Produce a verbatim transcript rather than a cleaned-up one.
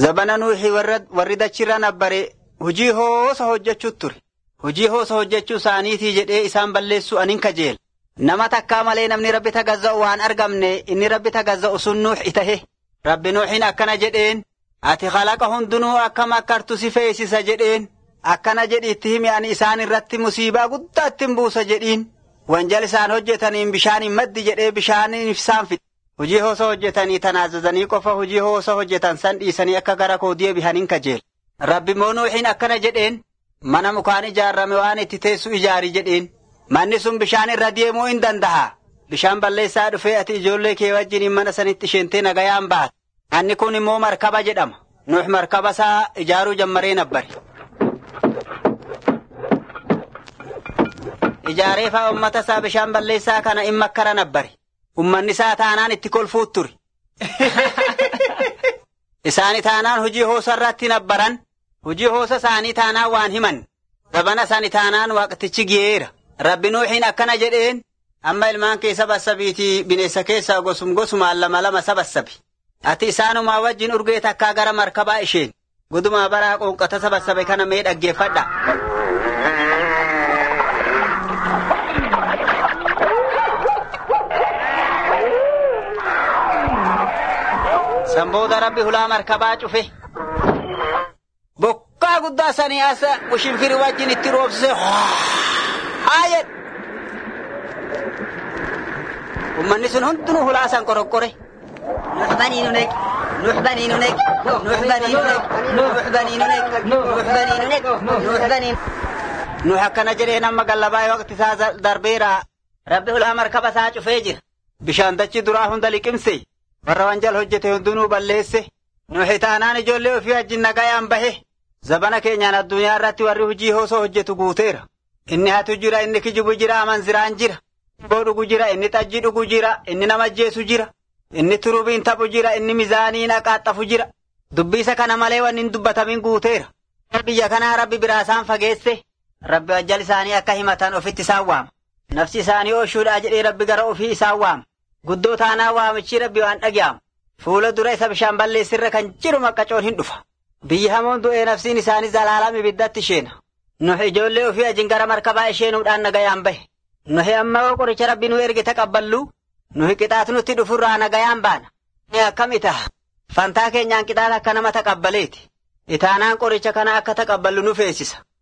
zabana nuuhi warri dachirra nabbare hujii hoosa hojjechuu ture. Hujii hoosa hojjechuu isaaniitii jedhee isaan balleessu anin kajeel. Nama takkaa malee namni rabbi tagazza'u waan argamne inni rabbi tagazza'u sun nuux itahe. Rabbi nuuhin akkana jedheen ati khalaqa hundunuu akkam akkartu si feesisa jedheen akkana jedhiitti himi ani isaan irratti musiibaa guddaatti buusa jedhiin. Wanjal isaan hojjetaniin bishaaniin maddi jedhee bishaaniin isaan fide. Hujii hoosa hojjetanii tanaazazanii qofa hujii hoosa hojjetan san dhiisanii akka gara koo deebi'aniin kajeel. Rabbi moo nuuhin akkana jedheen mana mukaan ijaarrame waan itti teessu ijaari jedheen. Manni sun bishaan irra deemuu hin danda'a. Bishaan balleessaa dhufee ati ijoollee kee wajjiniin mana sanitti isheentee nagayaan baat. Anni kun immoo markaba jedhama. Nuux markaba isaa ijaaruu jammaree nabbare. Ijaaree faa ummata isaa bishaan balleessaa kana in makkara nabbare. Ummanni isaa taanaan itti kolfuut ture. Isaani taanaan hujii hoosa irratti nabbaran. Hujii hoosa isaanii taanaan waan himan. Dabana isaanii taanaan waqtichi giyeera. Rabbi nuuhin akkana jedheen amma ilmaan kee sabassabiitii bineensa keessaa gosum gosumaan lama lama sabassabi. Ati isaanumaa wajjin urgee takkaa gara markabaa isheen. Gudumaa baraa qoonqata sabassabe kana mee dhaggeeffadha. Sambooda rabbi hulaa markabaa cufe. Bokkaa guddaa sanii asa ushinfiri wajjin itti roobsise. Ayet. Ummanni sun hundinuu hulaa san korokkore. Nuux banii nunek. Nuux banii nunek. Nuux banii nunek. Nuux banii nunek. Nuux banii nunek. Nuux banii. Nuux akkana jedhee nama gallabaa waqti isaa darbeera. Rabbi hulaa markaba isaa cufee jira. Bishaan dachi duraa hunda liqimse. Warra wanjal hojjete hundinuu balleesse. Nuuxi taanaan ijoollee ofii wajjin nagayaan bahe. Zabana keenyaan addunyaa irratti warri hujii hoosoo hojjetu guuteera. Inni hatu jira, inni kijibu jira, amanziraan jira. Boo dhugu jira, inni xajji dhugu jira, inni nama ajjeesu jira. Inni turubiin taphu jira, inni mizaaniin aqaaxxafu jira. Dubbiisa kana malee wanni hin dubbatamin guuteera. Biyya kanaa rabbi biraa isaan fageesse. Rabbi wajjal isaanii akka himatan ofitti isaan waama. Nafsi isaanii ooshuudhaa jedhee rabbi gara ofii isaan waama. Guddoo taanaa waamichi rabbi waan dhaga'amu. Fuula dura isa bishaan balleessirra kan jiru maqqacoon hin dhufa. Biyyi hamoon du'ee nafsiin isaanii zalaalam ibiddatti isheena. Nuux ijoollee ofii wajjin gara markabaa isheenuudhaan nagayaan bahe. Nuux amma qoricha rabbi nu erge taqabballu. Nuux qixaat nutti dhufurraa nagayaan baana. Ni akkami ta'a. Fantaa keenyaan qixaat akka nama taqabbaleeti. Itaanaan qoricha kana akka taqabballu nu feesisa.